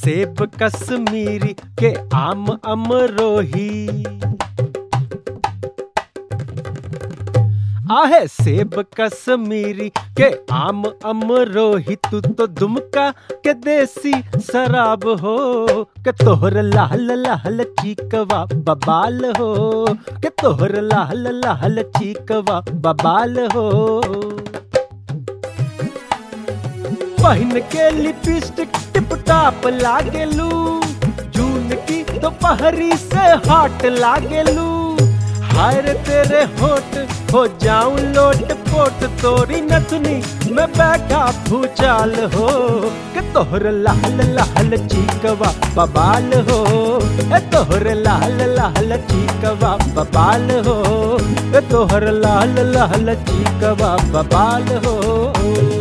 सेब कश्मीरी के आम अमरोही। आहे सेब कश्मीरी के आम अमरोही, तू तो दुमका के देसी शराब हो। के तोहर लाल लाल चीकवा बबाल हो, के तोहर लाल लाल चीकवा बबाल हो। पहन के लिपस्टिक टिप टाप लागेलू, जून की दोपहरी से हॉट लागेलू। हाय रे तेरे होठ हो जाऊं लोट पोट, तोरी नथनी में बैठा भूचाल हो। के तोहर लाल लाल चीकवा बबाल हो, ए तोहर लाल लाल चीकवा बबाल हो, ए तोहर लाल लाल चीकवा बबाल हो।